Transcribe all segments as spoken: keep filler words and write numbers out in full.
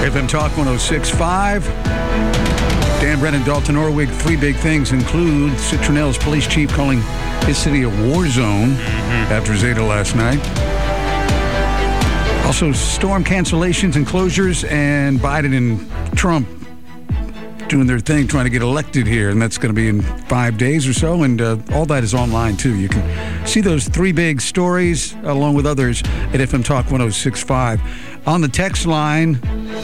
F M Talk one oh six point five. Dan Brennan, Dalton Orwig. Three big things include Citronell's police chief calling his city a war zone mm-hmm. after Zeta last night. Also, storm cancellations and closures, and Biden and Trump doing their thing, trying to get elected here, and that's going to be in five days or so, and uh, all that is online, too. You can see those three big stories, along with others, at F M Talk one oh six point five. On the text line,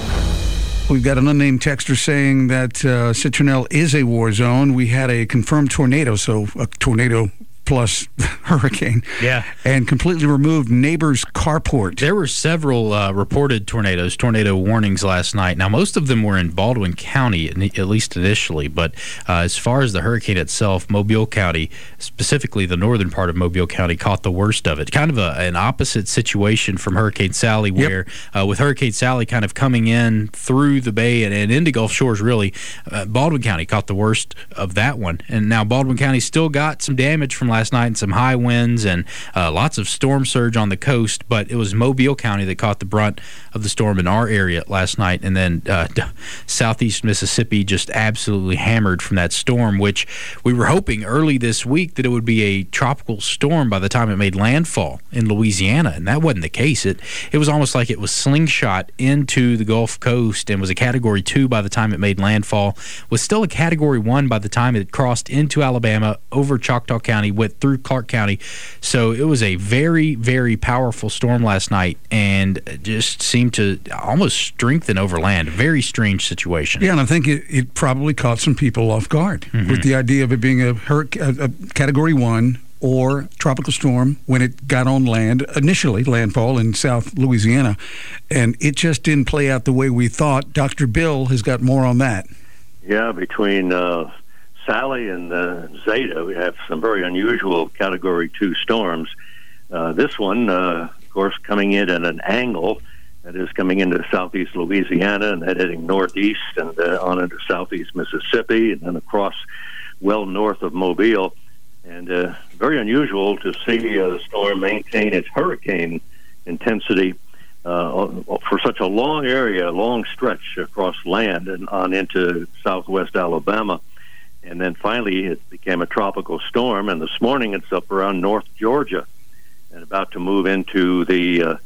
we've got an unnamed texter saying that uh, Citronelle is a war zone. We had a confirmed tornado, so a tornado plus hurricane, yeah, and completely removed neighbor's carport. There were several uh, reported tornadoes, tornado warnings last night. Now, most of them were in Baldwin County, at least initially, but uh, as far as the hurricane itself, Mobile County, specifically the northern part of Mobile County, caught the worst of it. Kind of a, an opposite situation from Hurricane Sally, where yep. uh, with Hurricane Sally kind of coming in through the bay and, and into Gulf Shores, really, uh, Baldwin County caught the worst of that one. And now Baldwin County still got some damage from last night and some high winds and uh, lots of storm surge on the coast, but it was Mobile County that caught the brunt of the storm in our area last night, and then uh, southeast Mississippi just absolutely hammered from that storm, which we were hoping early this week that it would be a tropical storm by the time it made landfall in Louisiana, and that wasn't the case. It it was almost like it was slingshot into the Gulf Coast and was a Category two by the time it made landfall, was still a Category one by the time it crossed into Alabama, over Choctaw County, went through Clark County. So it was a very, very powerful storm last night, and just seemed to almost strengthen over land. Very strange situation. Yeah, and I think it, it probably caught some people off guard mm-hmm. with the idea of it being a, hurricane, a, a Category one or tropical storm when it got on land, initially landfall in South Louisiana, and it just didn't play out the way we thought. Doctor Bill has got more on that. Yeah, between uh, Sally and uh, Zeta, we have some very unusual Category two storms. Uh, this one, uh, of course, coming in at an angle that is coming into southeast Louisiana and then heading northeast and uh, on into southeast Mississippi and then across well north of Mobile. And uh, very unusual to see uh, the storm maintain its hurricane intensity uh, for such a long area, a long stretch across land and on into southwest Alabama. And then finally it became a tropical storm, and this morning it's up around North Georgia and about to move into the uh,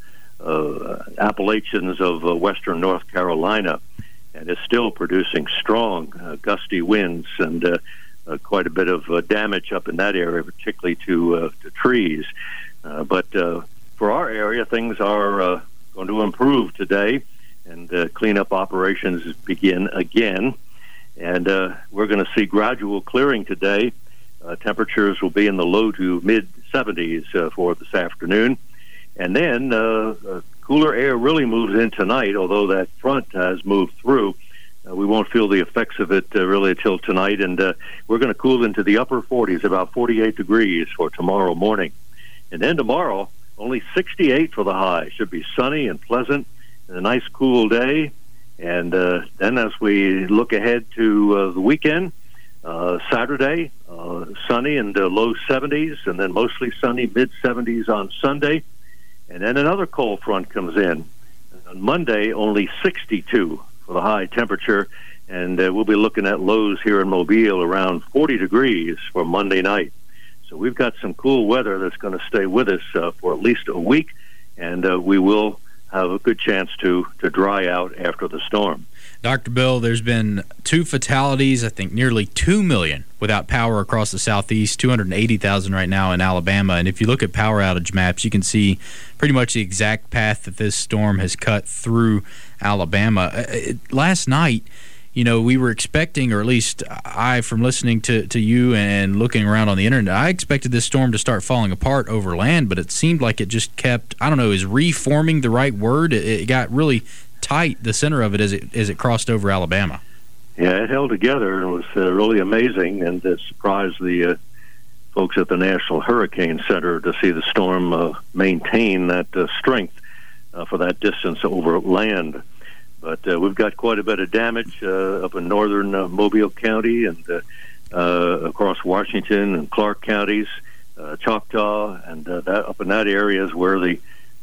uh, Appalachians of uh, western North Carolina, and is still producing strong uh, gusty winds and uh, uh, quite a bit of uh, damage up in that area, particularly to, uh, to trees. Uh, but uh, for our area, things are uh, going to improve today, and uh, cleanup operations begin again. And uh, we're going to see gradual clearing today. Uh, temperatures will be in the low to mid seventies uh, for this afternoon. And then uh, uh, cooler air really moves in tonight, although that front has moved through. Uh, we won't feel the effects of it uh, really until tonight. And uh, we're going to cool into the upper forties, about forty-eight degrees for tomorrow morning. And then tomorrow, only sixty-eight for the high. Should be sunny and pleasant and a nice cool day. And uh, then as we look ahead to uh, the weekend, uh, Saturday, uh, sunny and uh, low seventies, and then mostly sunny, mid seventies on Sunday. And then another cold front comes in. On Monday, only sixty-two for the high temperature, and uh, we'll be looking at lows here in Mobile around forty degrees for Monday night. So we've got some cool weather that's going to stay with us uh, for at least a week, and uh, we will have a good chance to to dry out after the storm. Doctor Bill, there's been two fatalities, I think nearly two million without power across the southeast, two hundred eighty thousand right now in Alabama. And if you look at power outage maps, you can see pretty much the exact path that this storm has cut through Alabama. It, last night, you know, we were expecting, or at least I, from listening to, to you and looking around on the internet, I expected this storm to start falling apart over land, but it seemed like it just kept, I don't know, is reforming the right word? It, it got really tight, the center of it, as it as it crossed over Alabama. Yeah, it held together. It was uh, really amazing, and it surprised the uh, folks at the National Hurricane Center to see the storm uh, maintain that uh, strength uh, for that distance over land. But uh, we've got quite a bit of damage uh, up in northern uh, Mobile County and uh, uh, across Washington and Clark counties, uh, Choctaw, and uh, that, up in that area is where the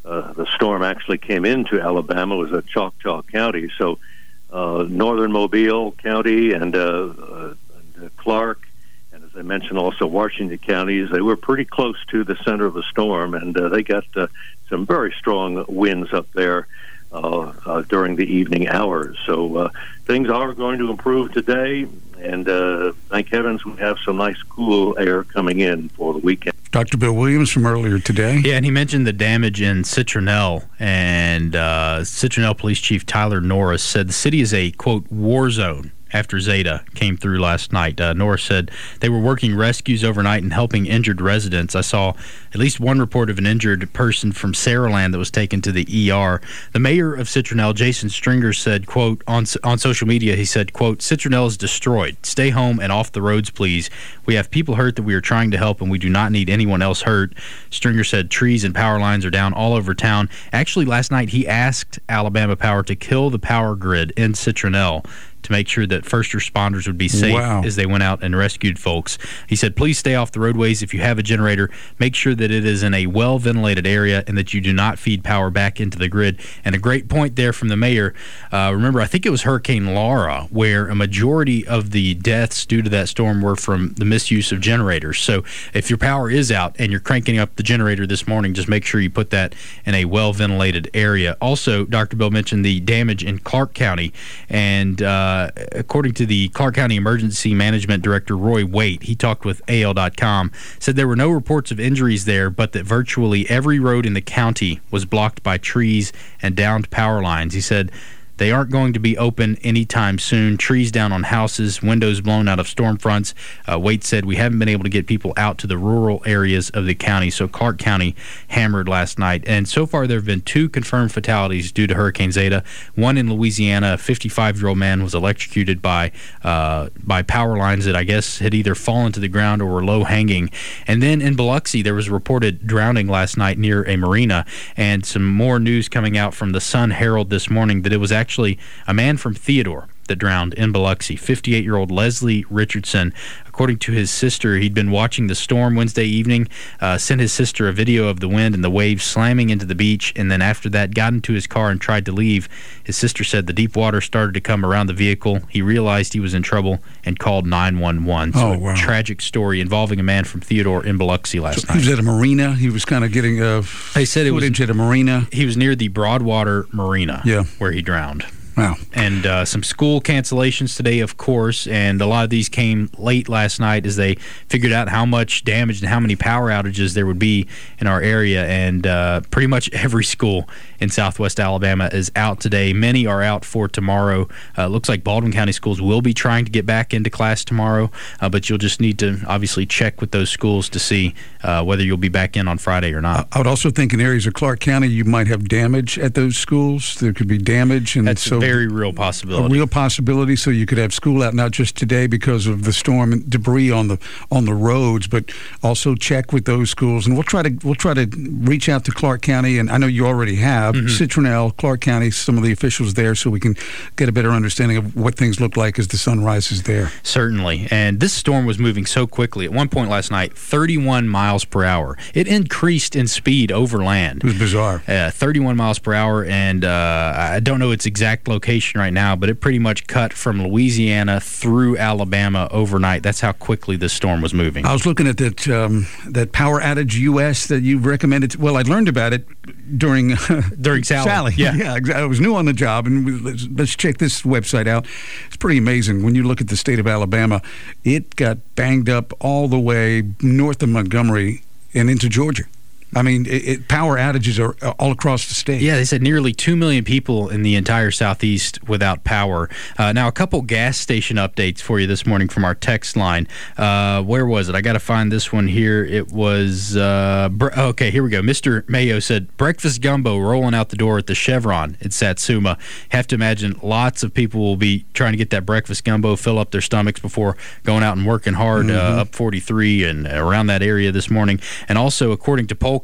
uh, the storm actually came into Alabama was at Choctaw County. So uh, northern Mobile County and, uh, uh, and uh, Clark, and as I mentioned, also Washington counties, they were pretty close to the center of the storm, and uh, they got uh, some very strong winds up there uh, uh, during the evening hours. So uh, things are going to improve today, and uh, thank heavens we have some nice cool air coming in for the weekend. Doctor Bill Williams from earlier today. Yeah, and he mentioned the damage in Citronelle, and uh, Citronelle Police Chief Tyler Norris said the city is a, quote, war zone after Zeta came through last night. Uh, Norris said they were working rescues overnight and helping injured residents. I saw at least one report of an injured person from Saraland that was taken to the E R. The mayor of Citronelle, Jason Stringer, said, quote, on on social media, he said, quote, Citronelle is destroyed. Stay home and off the roads, please. We have people hurt that we are trying to help, and we do not need anyone else hurt. Stringer said trees and power lines are down all over town. Actually, last night he asked Alabama Power to kill the power grid in Citronelle to make sure that first responders would be safe wow. as they went out and rescued folks. He said, please stay off the roadways. If you have a generator, make sure that it is in a well-ventilated area and that you do not feed power back into the grid. And a great point there from the mayor. Uh, remember, I think it was Hurricane Laura where a majority of the deaths due to that storm were from the misuse of generators. So if your power is out and you're cranking up the generator this morning, just make sure you put that in a well-ventilated area. Also, Doctor Bill mentioned the damage in Clark County, and uh, Uh, according to the Clark County Emergency Management Director, Roy Waite, he talked with A L dot com, said there were no reports of injuries there, but that virtually every road in the county was blocked by trees and downed power lines. He said they aren't going to be open anytime soon. Trees down on houses, windows blown out of storm fronts. Uh, Waite said we haven't been able to get people out to the rural areas of the county, so Clark County hammered last night. And so far there have been two confirmed fatalities due to Hurricane Zeta. One in Louisiana, a fifty-five-year-old man was electrocuted by uh, by power lines that I guess had either fallen to the ground or were low-hanging. And then in Biloxi, there was reported drowning last night near a marina, and some more news coming out from the Sun Herald this morning that it was actually actually a man from Theodore that drowned in Biloxi, fifty-eight-year-old Leslie Richardson. According to his sister, he'd been watching the storm Wednesday evening, uh, sent his sister a video of the wind and the waves slamming into the beach, and then after that got into his car and tried to leave. His sister said the deep water started to come around the vehicle. He realized he was in trouble and called nine one one. So oh, wow. A tragic story involving a man from Theodore in Biloxi last so night. He was at a marina. He was kind of getting uh, they said it was at a marina. He was near the Broadwater Marina yeah. where he drowned. Wow. And uh, some school cancellations today, of course, and a lot of these came late last night as they figured out how much damage and how many power outages there would be in our area. And uh, pretty much every school in southwest Alabama is out today. Many are out for tomorrow. Uh, looks like Baldwin County schools will be trying to get back into class tomorrow, uh, but you'll just need to obviously check with those schools to see uh, whether you'll be back in on Friday or not. I would also think in areas of Clark County you might have damage at those schools. There could be damage. And That's so a very real possibility. A real possibility, so you could have school out not just today because of the storm and debris on the on the roads, but also check with those schools. And we'll try to we'll try to reach out to Clark County, and I know you already have, mm-hmm. Citronelle, Clark County, some of the officials there, so we can get a better understanding of what things look like as the sun rises there. Certainly. And this storm was moving so quickly. At one point last night, thirty-one miles per hour. It increased in speed over land. It was bizarre. Uh, thirty-one miles per hour, and uh, I don't know its exact location right now, but it pretty much cut from Louisiana through Alabama overnight. That's how quickly this storm was moving. I was looking at that um, that Power Outage U S that you recommended. Well, I learned about it during uh, during Sally. Sally. Yeah. yeah, I was new on the job, and we, let's, let's check this website out. It's pretty amazing when you look at the state of Alabama. It got banged up all the way north of Montgomery and into Georgia. I mean, it, it, power outages are all across the state. Yeah, they said nearly two million people in the entire southeast without power. Uh, now, a couple gas station updates for you this morning from our text line. Uh, where was it? I got to find this one here. It was, uh, bre- okay, here we go. Mister Mayo said, breakfast gumbo rolling out the door at the Chevron in Satsuma. Have to imagine lots of people will be trying to get that breakfast gumbo, fill up their stomachs before going out and working hard mm-hmm. uh, up forty-three and around that area this morning. And also, according to poll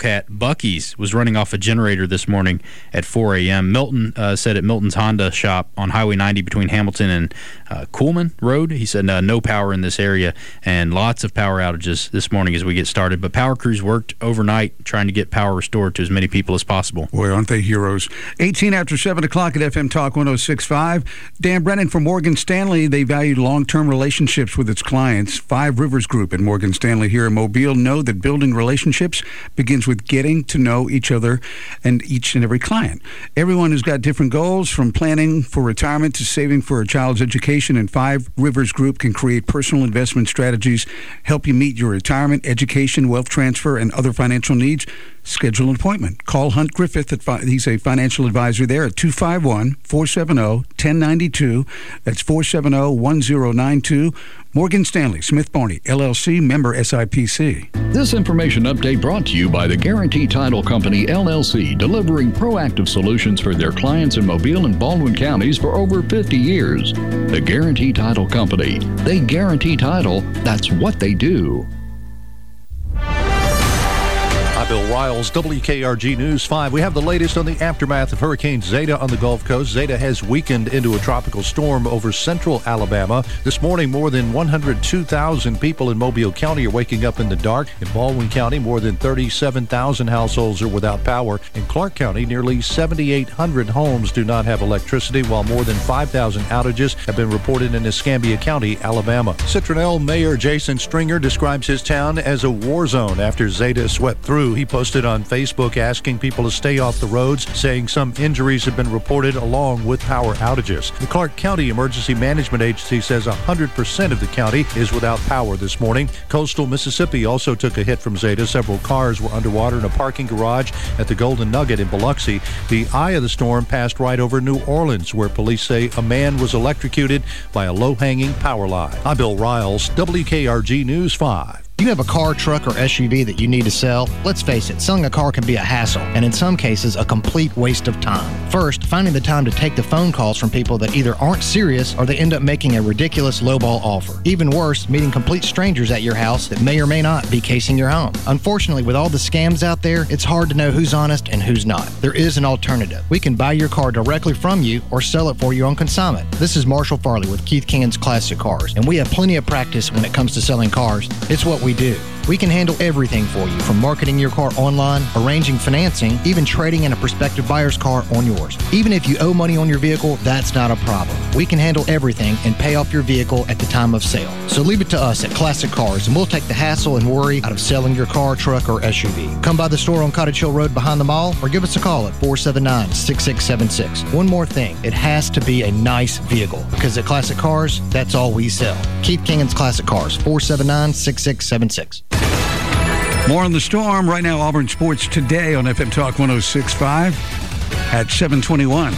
Wildcat Buc-ee's was running off a generator this morning at four a.m. Milton uh, said at Milton's Honda shop on Highway ninety between Hamilton and uh, Coolman Road, he said uh, no power in this area and lots of power outages this morning as we get started. But power crews worked overnight trying to get power restored to as many people as possible. Boy, aren't they heroes. eighteen after seven o'clock at F M Talk one oh six point five. Dan Brennan from Morgan Stanley. They value long-term relationships with its clients. Five Rivers Group and Morgan Stanley here in Mobile know that building relationships begins with getting to know each other and each and every client. Everyone has got different goals, from planning for retirement to saving for a child's education, and Five Rivers Group can create personal investment strategies, help you meet your retirement, education, wealth transfer, and other financial needs. Schedule an appointment. Call Hunt Griffith. At fi- he's a financial advisor there at two five one, four seven zero, one zero nine two. That's four seven zero, one zero nine two. Morgan Stanley, Smith Barney, L L C, member S I P C. This information update brought to you by the Guarantee Title Company, L L C, delivering proactive solutions for their clients in Mobile and Baldwin counties for over fifty years. The Guarantee Title Company. They guarantee title. That's what they do. I'm Bill Riles, W K R G News five. We have the latest on the aftermath of Hurricane Zeta on the Gulf Coast. Zeta has weakened into a tropical storm over central Alabama. This morning, more than one hundred two thousand people in Mobile County are waking up in the dark. In Baldwin County, more than thirty-seven thousand households are without power. In Clark County, nearly seventy-eight hundred homes do not have electricity, while more than five thousand outages have been reported in Escambia County, Alabama. Citronelle Mayor Jason Stringer describes his town as a war zone after Zeta swept through. He posted on Facebook asking people to stay off the roads, saying some injuries have been reported along with power outages. The Clark County Emergency Management Agency says one hundred percent of the county is without power this morning. Coastal Mississippi also took a hit from Zeta. Several cars were underwater in a parking garage at the Golden Nugget in Biloxi. The eye of the storm passed right over New Orleans, where police say a man was electrocuted by a low-hanging power line. I'm Bill Riles, W K R G News five. You have a car, truck, or S U V that you need to sell? Let's face it, selling a car can be a hassle, and in some cases, a complete waste of time. First, finding the time to take the phone calls from people that either aren't serious or they end up making a ridiculous lowball offer. Even worse, meeting complete strangers at your house that may or may not be casing your home. Unfortunately, with all the scams out there, it's hard to know who's honest and who's not. There is an alternative. We can buy your car directly from you or sell it for you on consignment. This is Marshall Farley with Keith King's Classic Cars, and we have plenty of practice when it comes to selling cars. It's what we do. We can handle everything for you, from marketing your car online, arranging financing, even trading in a prospective buyer's car on yours. Even if you owe money on your vehicle, that's not a problem. We can handle everything and pay off your vehicle at the time of sale. So leave it to us at Classic Cars, and we'll take the hassle and worry out of selling your car, truck, or S U V. Come by the store on Cottage Hill Road behind the mall, or give us a call at four seven nine, six six seven six. One more thing, it has to be a nice vehicle, because at Classic Cars, that's all we sell. Keith King's Classic Cars, four seven nine, six six seven six. More on the storm right now. Auburn Sports Today on F M Talk one oh six point five at seven twenty-one.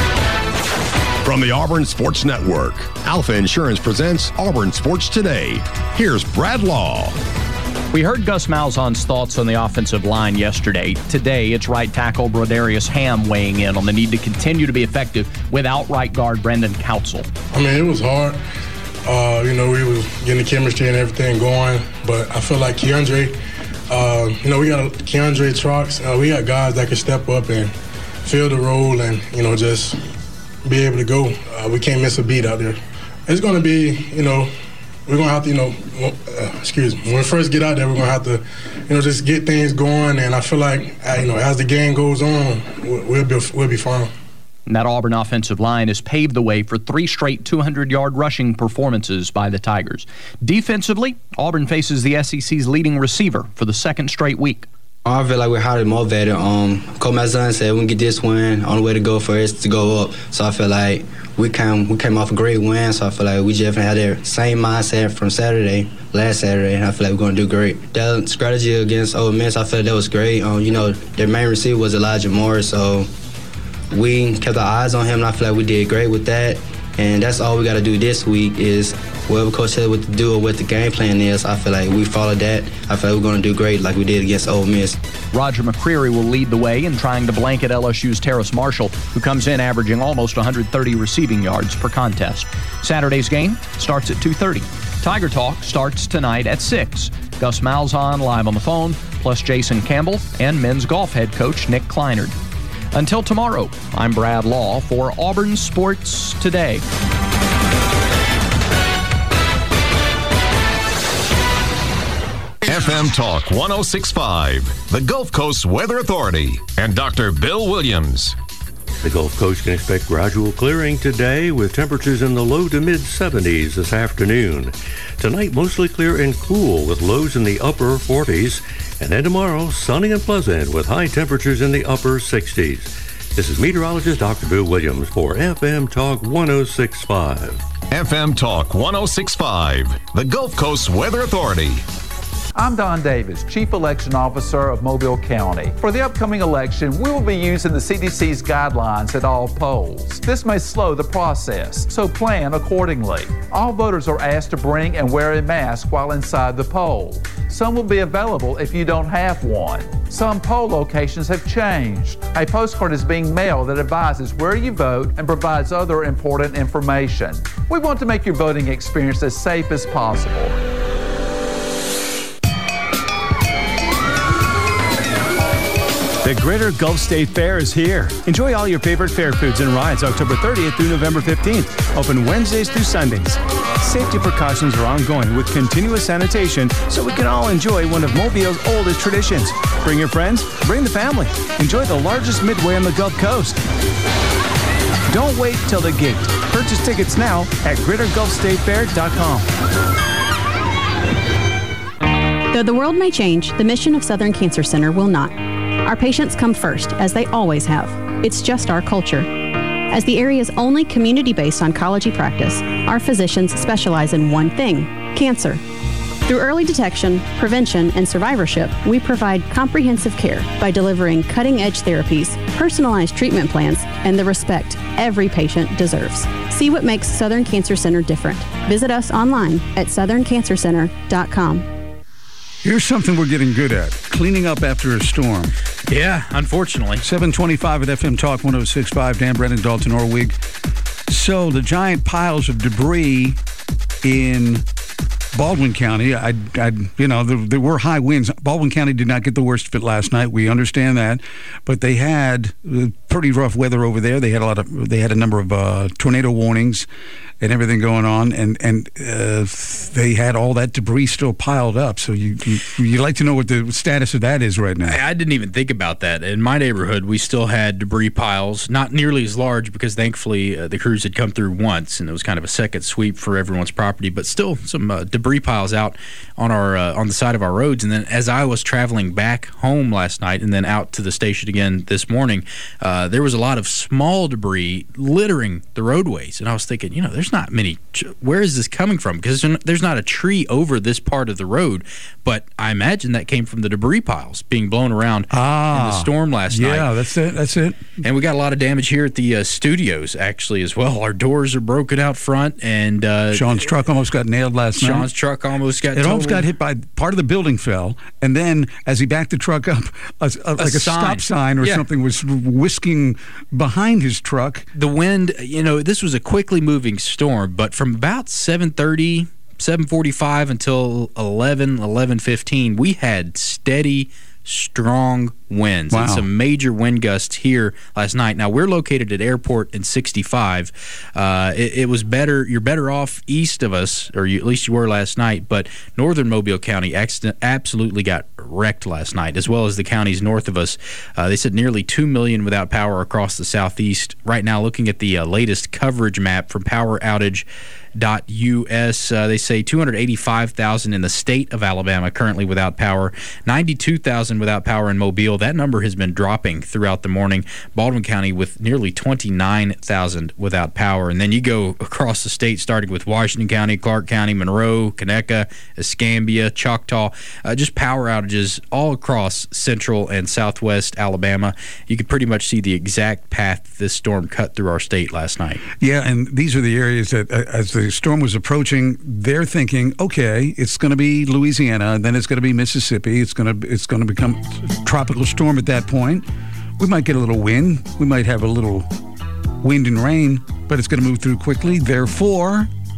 From the Auburn Sports Network, Alpha Insurance presents Auburn Sports Today. Here's Brad Law. We heard Gus Malzahn's thoughts on the offensive line yesterday. Today, it's right tackle Brodarius Ham weighing in on the need to continue to be effective without right guard Brandon Council. I mean, it was hard. Uh, you know, we was getting the chemistry and everything going, but I feel like Keandre, uh, you know, we got Keandre Trox. Uh, we got guys that can step up and fill the role and, you know, just be able to go. Uh, we can't miss a beat out there. It's going to be, you know, we're going to have to, you know, uh, excuse me, when we first get out there, we're going to have to, you know, just get things going. And I feel like, uh, you know, as the game goes on, we'll be, we'll be fine. And that Auburn offensive line has paved the way for three straight two hundred yard rushing performances by the Tigers. Defensively, Auburn faces the S E C's leading receiver for the second straight week. I feel like we're highly motivated. Um, Coach Malzahn said we can get this win. Only way to go for us to go up. So I feel like we came we came off a great win. So I feel like we just had that same mindset from Saturday, last Saturday, and I feel like we're going to do great. That strategy against Ole Miss, I feel like that was great. Um, you know, their main receiver was Elijah Moore, so we kept our eyes on him, and I feel like we did great with that. And that's all we got to do this week is whatever Coach said what to do or what the game plan is, I feel like we followed that. I feel like we're going to do great like we did against Ole Miss. Roger McCreary will lead the way in trying to blanket L S U's Terrace Marshall, who comes in averaging almost one hundred thirty receiving yards per contest. Saturday's game starts at two thirty. Tiger Talk starts tonight at six. Gus Malzahn live on the phone, plus Jason Campbell and men's golf head coach Nick Kleinert. Until tomorrow, I'm Brad Law for Auburn Sports Today. F M Talk one oh six point five, the Gulf Coast Weather Authority, and Doctor Bill Williams. The Gulf Coast can expect gradual clearing today with temperatures in the low to mid seventies this afternoon. Tonight, mostly clear and cool with lows in the upper forties. And then tomorrow, sunny and pleasant with high temperatures in the upper sixties. This is meteorologist Doctor Bill Williams for F M Talk one oh six point five. F M Talk one oh six point five, the Gulf Coast Weather Authority. I'm Don Davis, Chief Election Officer of Mobile County. For the upcoming election, we will be using the C D C's guidelines at all polls. This may slow the process, so plan accordingly. All voters are asked to bring and wear a mask while inside the poll. Some will be available if you don't have one. Some poll locations have changed. A postcard is being mailed that advises where you vote and provides other important information. We want to make your voting experience as safe as possible. The Greater Gulf State Fair is here. Enjoy all your favorite fair foods and rides October thirtieth through November fifteenth. Open Wednesdays through Sundays. Safety precautions are ongoing with continuous sanitation so we can all enjoy one of Mobile's oldest traditions. Bring your friends, bring the family. Enjoy the largest midway on the Gulf Coast. Don't wait till the gate. Purchase tickets now at greater gulf state fair dot com. Though the world may change, the mission of Southern Cancer Center will not. Our patients come first, as they always have. It's just our culture. As the area's only community-based oncology practice, our physicians specialize in one thing: cancer. Through early detection, prevention, and survivorship, we provide comprehensive care by delivering cutting-edge therapies, personalized treatment plans, and the respect every patient deserves. See what makes Southern Cancer Center different. Visit us online at southern cancer center dot com. Here's something we're getting good at: cleaning up after a storm. Yeah, unfortunately. seven twenty-five at F M Talk one oh six point five. Dan Brennan, Dalton Orwig. So the giant piles of debris in Baldwin County, I, I, you know, there, there were high winds. Baldwin County did not get the worst of it last night. We understand that, but they had pretty rough weather over there. They had a lot of, they had a number of uh, tornado warnings and everything going on, and and uh, they had all that debris still piled up. So you you you'd like to know what the status of that is right now. I, I didn't even think about that. In my neighborhood, we still had debris piles, not nearly as large because thankfully uh, the crews had come through once, and it was kind of a second sweep for everyone's property. But still, some uh, debris piles out on our uh, on the side of our roads. And then as I was traveling back home last night, and then out to the station again this morning, uh, there was a lot of small debris littering the roadways, and I was thinking, you know, there's not many. Where is this coming from? Because there's not a tree over this part of the road, but I imagine that came from the debris piles being blown around ah, in the storm last yeah, night. Yeah, that's it. That's it. And we got a lot of damage here at the uh, studios, actually, as well. Our doors are broken out front, and uh, Sean's truck almost got nailed last Sean's night. Sean's truck almost got. It totaled. almost got hit by part of the building fell, and then as he backed the truck up, a, a, like a sign. stop sign or yeah. something was whisking behind his truck. The wind, you know, this was a quickly moving storm, but from about seven thirty, seven forty-five until eleven, eleven fifteen, we had steady, strong winds wow. and some major wind gusts here last night. Now, we're located at Airport in sixty-five. Uh, it, it was better. You're better off east of us, or you, at least you were last night, but northern Mobile County accident, absolutely got wrecked last night, as well as the counties north of us. Uh, they said nearly two million without power across the southeast. Right now, looking at the uh, latest coverage map from power outage dot U S, uh, they say two hundred eighty-five thousand in the state of Alabama currently without power, ninety-two thousand without power in Mobile. That number has been dropping throughout the morning. Baldwin County with nearly twenty-nine thousand without power. And then you go across the state, starting with Washington County, Clark County, Monroe, Conecuh, Escambia, Choctaw, uh, just power outages all across central and southwest Alabama. You could pretty much see the exact path this storm cut through our state last night. Yeah, and these are the areas that, uh, as the storm was approaching, they're thinking, okay, it's going to be Louisiana, and then it's going to be Mississippi. It's going to it's going to become tropical storm at that point. We might get a little wind. We might have a little wind and rain, but it's going to move through quickly. Therefore,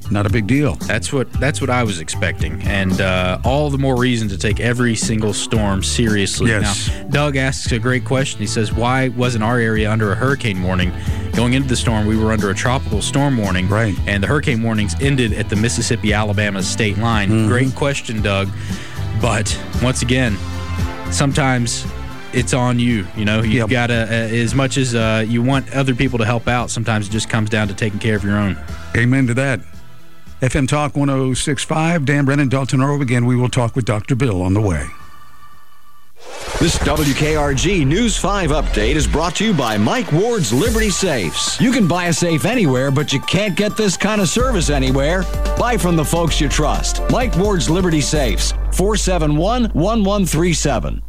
not a big deal. That's what that's what I was expecting, and uh, all the more reason to take every single storm seriously. Yes. Now, Doug asks a great question. He says, "Why wasn't our area under a hurricane warning going into the storm? We were under a tropical storm warning, right? And the hurricane warnings ended at the Mississippi-Alabama state line." Mm-hmm. Great question, Doug. But once again, sometimes it's on you. You know, you've yep. got to, uh, as much as uh, you want other people to help out, sometimes it just comes down to taking care of your own. Amen to that. F M Talk one oh six point five, Dan Brennan, Dalton Earl. Again, we will talk with Doctor Bill on the way. This W K R G News five update is brought to you by Mike Ward's Liberty Safes. You can buy a safe anywhere, but you can't get this kind of service anywhere. Buy from the folks you trust. Mike Ward's Liberty Safes, four seven one, one one three seven.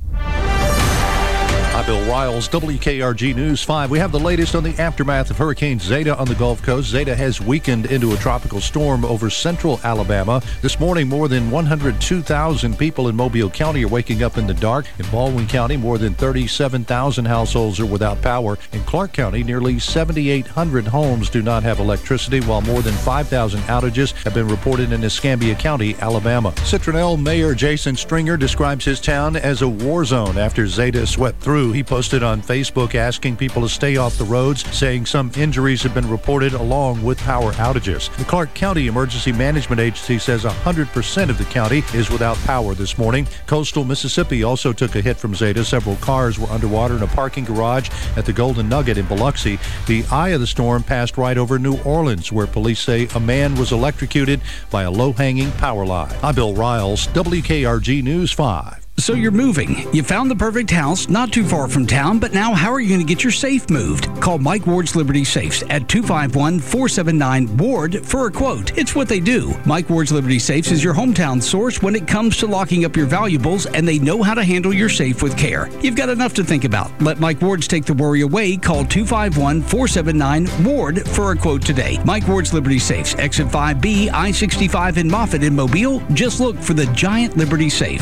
Hi, Bill Riles, W K R G News five. We have the latest on the aftermath of Hurricane Zeta on the Gulf Coast. Zeta has weakened into a tropical storm over central Alabama. This morning, more than one hundred two thousand people in Mobile County are waking up in the dark. In Baldwin County, more than thirty-seven thousand households are without power. In Clark County, nearly seven thousand eight hundred homes do not have electricity, while more than five thousand outages have been reported in Escambia County, Alabama. Citronelle Mayor Jason Stringer describes his town as a war zone after Zeta swept through. He posted on Facebook asking people to stay off the roads, saying some injuries have been reported along with power outages. The Clark County Emergency Management Agency says one hundred percent of the county is without power this morning. Coastal Mississippi also took a hit from Zeta. Several cars were underwater in a parking garage at the Golden Nugget in Biloxi. The eye of the storm passed right over New Orleans, where police say a man was electrocuted by a low-hanging power line. I'm Bill Riles, W K R G News five. So you're moving. You found the perfect house not too far from town, but now how are you going to get your safe moved? Call Mike Ward's Liberty Safes at two five one, four seven nine, W A R D for a quote. It's what they do. Mike Ward's Liberty Safes is your hometown source when it comes to locking up your valuables, and they know how to handle your safe with care. You've got enough to think about. Let Mike Ward's take the worry away. Call two five one, four seven nine, W A R D for a quote today. Mike Ward's Liberty Safes, Exit five B, I sixty-five in Moffett in Mobile. Just look for the giant Liberty Safe.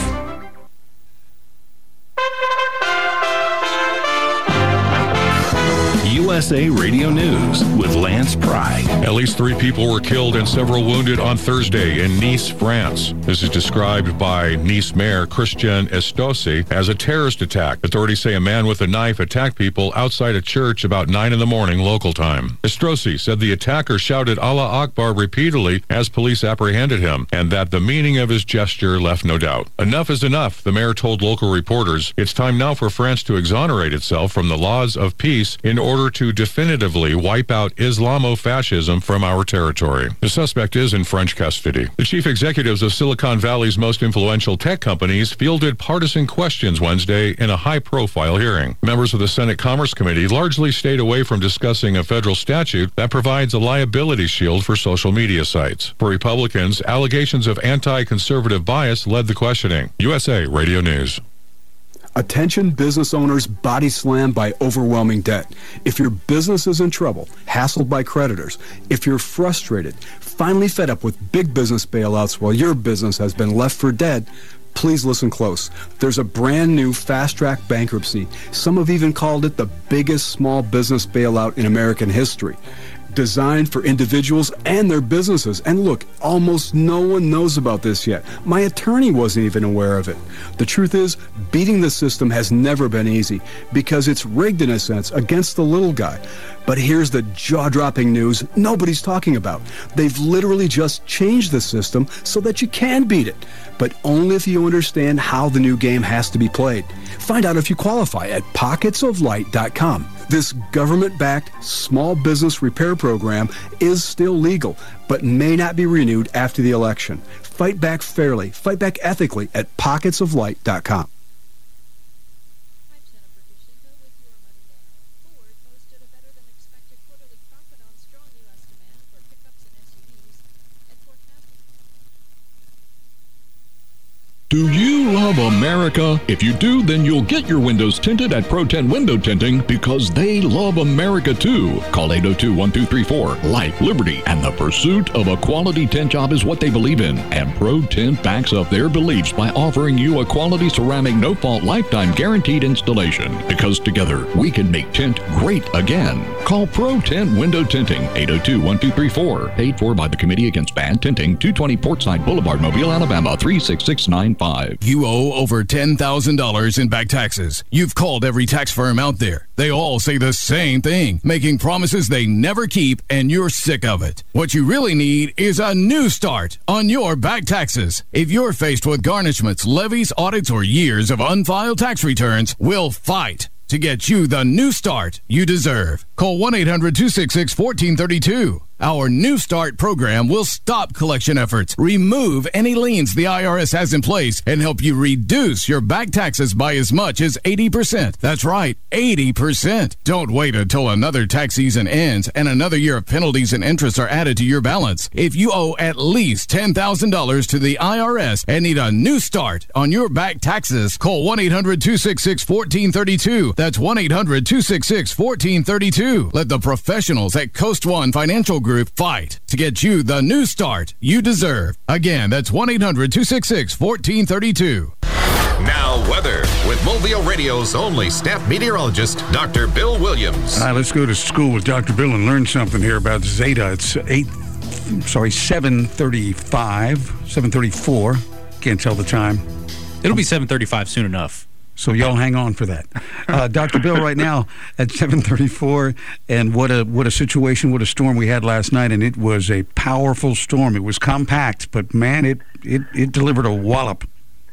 U S A Radio News with Lance Pry. At least three people were killed and several wounded on Thursday in Nice, France. This is described by Nice Mayor Christian Estrosi as a terrorist attack. Authorities say a man with a knife attacked people outside a church about nine in the morning local time. Estrosi said the attacker shouted Allah Akbar repeatedly as police apprehended him, and that the meaning of his gesture left no doubt. Enough is enough, the mayor told local reporters. It's time now for France to exonerate itself from the laws of peace in order to definitively wipe out Islamo-fascism from our territory. The suspect is in French custody. The chief executives of Silicon Valley's most influential tech companies fielded partisan questions Wednesday in a high-profile hearing. Members of the Senate Commerce Committee largely stayed away from discussing a federal statute that provides a liability shield for social media sites. For Republicans, allegations of anti-conservative bias led the questioning. U S A Radio News. Attention business owners body slammed by overwhelming debt. If your business is in trouble, hassled by creditors, if you're frustrated, finally fed up with big business bailouts while your business has been left for dead, please listen close. There's a brand new fast-track bankruptcy. Some have even called it the biggest small business bailout in American history. Designed for individuals and their businesses. And look, almost no one knows about this yet. My attorney wasn't even aware of it. The truth is, beating the system has never been easy because it's rigged in a sense against the little guy. But here's the jaw-dropping news nobody's talking about. They've literally just changed the system so that you can beat it, but only if you understand how the new game has to be played. Find out if you qualify at pockets of light dot com. This government-backed small business repair program is still legal, but may not be renewed after the election. Fight back fairly, fight back ethically at pockets of light dot com. Do you love America? If you do, then you'll get your windows tinted at Pro ten Window Tinting because they love America too. Call eight oh two, one two three four. Life, liberty, and the pursuit of a quality tint job is what they believe in. And Pro Tint backs up their beliefs by offering you a quality ceramic no-fault lifetime guaranteed installation. Because together, we can make tint great again. Call Pro ten Window Tinting, eight oh two, one two three four. Paid for by the Committee Against Bad Tinting, two twenty Portside Boulevard, Mobile, Alabama, three six six nine five. You owe over ten thousand dollars in back taxes. You've called every tax firm out there. They all say the same thing, making promises they never keep, and you're sick of it. What you really need is a new start on your back taxes. If you're faced with garnishments, levies, audits, or years of unfiled tax returns, we'll fight to get you the new start you deserve. Call one eight hundred, two six six, one four three two. Our New Start program will stop collection efforts, remove any liens the I R S has in place, and help you reduce your back taxes by as much as eighty percent. That's right, eighty percent. Don't wait until another tax season ends and another year of penalties and interest are added to your balance. If you owe at least ten thousand dollars to the I R S and need a new start on your back taxes, call one eight hundred, two six six, one four three two. That's one eight hundred, two six six, one four three two. Let the professionals at Coast One Financial Group fight to get you the new start you deserve. Again, that's one eight hundred, two six six, one four three two. Now, weather with Mobile Radio's only staff meteorologist, Doctor Bill Williams. All right, let's go to school with Doctor Bill and learn something here about Zeta. It's eight, sorry, seven thirty-five, seven thirty-four. Can't tell the time. It'll be seven thirty-five soon enough. So y'all hang on for that. Uh, Doctor Bill, right now at seven thirty-four, and what a what a situation, what a storm we had last night, and it was a powerful storm. It was compact, but man, it it, it delivered a wallop.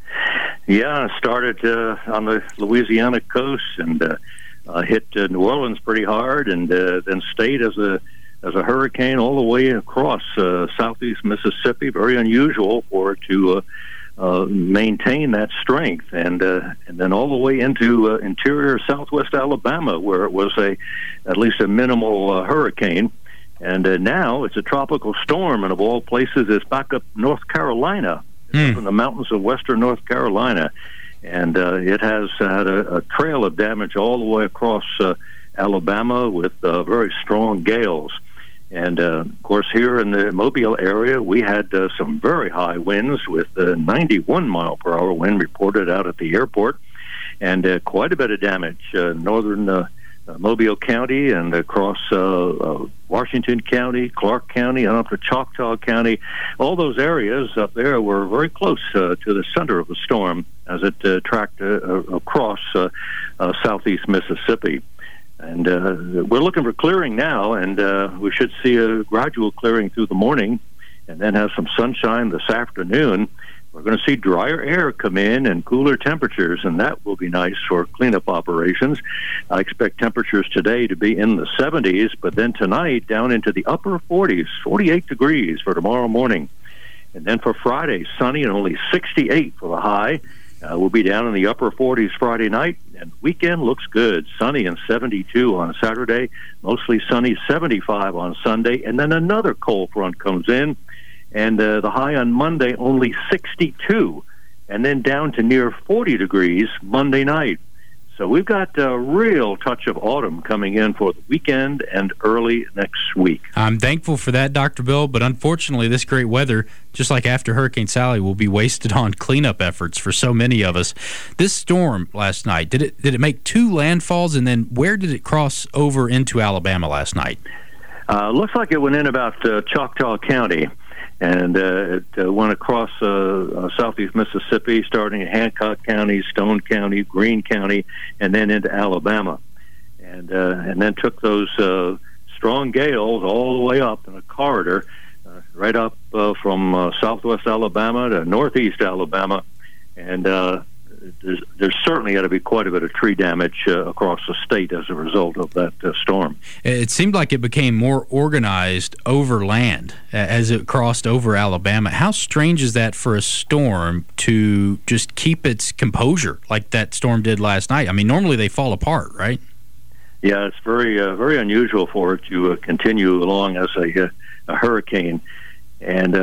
Yeah, it started uh, on the Louisiana coast and uh, uh, hit uh, New Orleans pretty hard, and uh, then stayed as a as a hurricane all the way across uh, southeast Mississippi. Very unusual for it to Uh, Uh, maintain that strength, and uh, and then all the way into uh, interior southwest Alabama, where it was a at least a minimal uh, hurricane, and uh, now it's a tropical storm, and of all places, it's back up North Carolina, mm. up in the mountains of western North Carolina, and uh, it has had a, a trail of damage all the way across uh, Alabama with uh, very strong gales. And, uh, of course, here in the Mobile area, we had uh, some very high winds with uh, ninety-one mile per hour wind reported out at the airport, and uh, quite a bit of damage. Uh, northern uh, uh, Mobile County and across uh, uh, Washington County, Clark County, and up to Choctaw County. All those areas up there were very close uh, to the center of the storm as it uh, tracked uh, across uh, uh, southeast Mississippi. And uh, we're looking for clearing now, and uh, we should see a gradual clearing through the morning and then have some sunshine this afternoon. We're going to see drier air come in and cooler temperatures, and that will be nice for cleanup operations. I expect temperatures today to be in the seventies, but then tonight down into the upper forties, forty-eight degrees for tomorrow morning. And then for Friday, sunny and only sixty-eight for the high. Uh, we'll be down in the upper forties Friday night, and weekend looks good. Sunny and seventy-two on Saturday, mostly sunny, seventy-five on Sunday, and then another cold front comes in, and uh, the high on Monday only sixty-two, and then down to near forty degrees Monday night. So we've got a real touch of autumn coming in for the weekend and early next week. I'm thankful for that, Doctor Bill, but unfortunately this great weather, just like after Hurricane Sally, will be wasted on cleanup efforts for so many of us. This storm last night, did it did it make two landfalls, and then where did it cross over into Alabama last night? Uh, looks like it went in about uh, Choctaw County. And uh, it uh, went across uh, uh, southeast Mississippi, starting in Hancock County, Stone County, Greene County, and then into Alabama. And uh, and then took those uh, strong gales all the way up in a corridor, uh, right up uh, from uh, southwest Alabama to northeast Alabama. And uh, there's, there's certainly got to be quite a bit of tree damage uh, across the state as a result of that uh, storm. It seemed like it became more organized over land as it crossed over Alabama. How strange is that for a storm to just keep its composure like that storm did last night? I mean, normally they fall apart, right? Yeah, it's very uh, very unusual for it to uh, continue along as a, uh, a hurricane. And uh,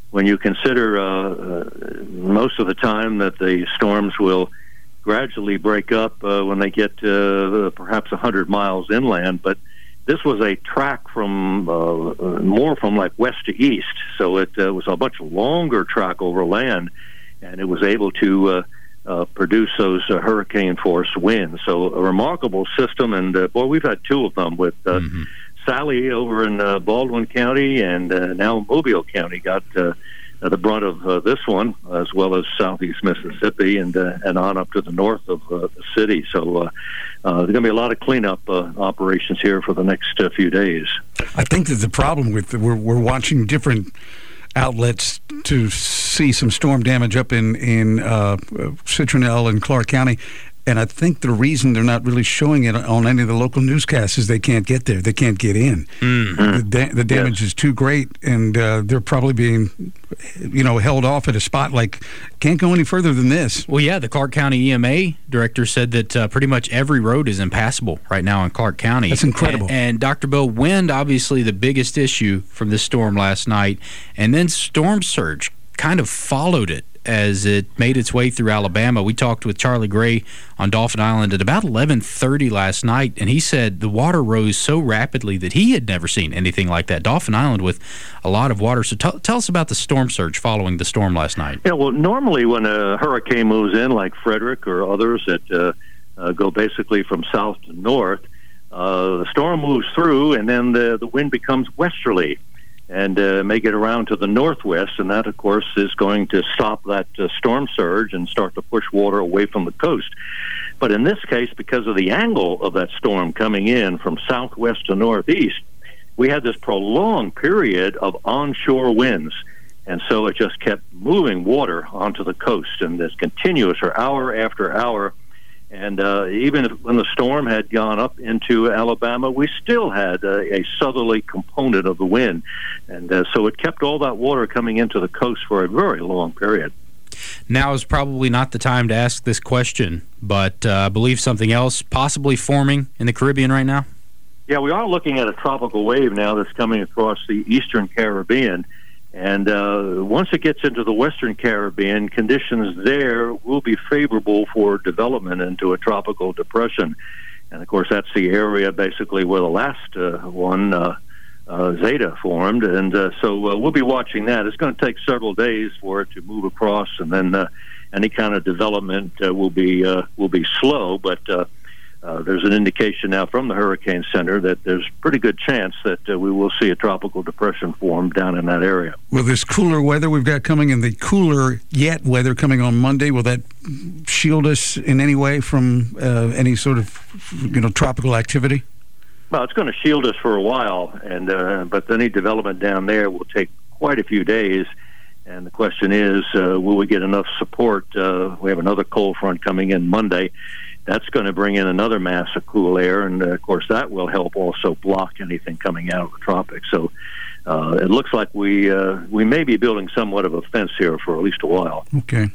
when you consider uh, uh, most of the time that the storms will gradually break up uh, when they get uh, perhaps one hundred miles inland, but this was a track from uh, more from like west to east, so it uh, was a much longer track over land, and it was able to uh, uh, produce those uh, hurricane-force winds. So a remarkable system, and uh, boy, we've had two of them with uh, mm-hmm. Sally over in uh, Baldwin County, and uh, now Mobile County got uh, the brunt of uh, this one, as well as southeast Mississippi and uh, and on up to the north of uh, the city. So uh, uh, there's going to be a lot of cleanup uh, operations here for the next uh, few days. I think that the problem with the, we're we're watching different outlets to see some storm damage up in in uh, Citronelle and Clark County. And I think the reason they're not really showing it on any of the local newscasts is they can't get there. They can't get in. Mm-hmm. The, da- the damage yes. is too great, and uh, they're probably being, you know, held off at a spot like, can't go any further than this. Well, yeah, the Clark County E M A director said that uh, pretty much every road is impassable right now in Clark County. That's incredible. And, and Doctor Bill, wind, obviously the biggest issue from this storm last night, and then storm surge kind of followed it as it made its way through Alabama. We talked with Charlie Gray on Dauphin Island at about eleven thirty last night, and he said the water rose so rapidly that he had never seen anything like that. Dauphin Island with a lot of water. So t- tell us about the storm surge following the storm last night. Yeah, well, normally when a hurricane moves in, like Frederick or others that uh, uh, go basically from south to north, uh, the storm moves through, and then the, the wind becomes westerly and uh, may get around to the northwest, and that, of course, is going to stop that uh, storm surge and start to push water away from the coast. But in this case, because of the angle of that storm coming in from southwest to northeast, we had this prolonged period of onshore winds, and so it just kept moving water onto the coast, and it's continuous for hour after hour. And uh, even if, when the storm had gone up into Alabama, we still had uh, a southerly component of the wind. And uh, so it kept all that water coming into the coast for a very long period. Now is probably not the time to ask this question, but uh, I believe something else possibly forming in the Caribbean right now? Yeah, we are looking at a tropical wave now that's coming across the eastern Caribbean. And uh, once it gets into the western Caribbean, conditions there will be favorable for development into a tropical depression. And, of course, that's the area basically where the last uh, one, uh, uh, Zeta, formed. And uh, so uh, we'll be watching that. It's going to take several days for it to move across, and then uh, any kind of development uh, will be uh, will be slow. But uh, Uh, there's an indication now from the Hurricane Center that there's a pretty good chance that uh, we will see a tropical depression form down in that area. Will this cooler weather we've got coming and the cooler yet weather coming on Monday, will that shield us in any way from uh, any sort of, you know, tropical activity? Well, it's going to shield us for a while, and uh, but any development down there will take quite a few days. And the question is, uh, will we get enough support? Uh, we have another cold front coming in Monday. That's going to bring in another mass of cool air, and, uh, of course, that will help also block anything coming out of the tropics. So uh, it looks like we uh, we may be building somewhat of a fence here for at least a while. Okay.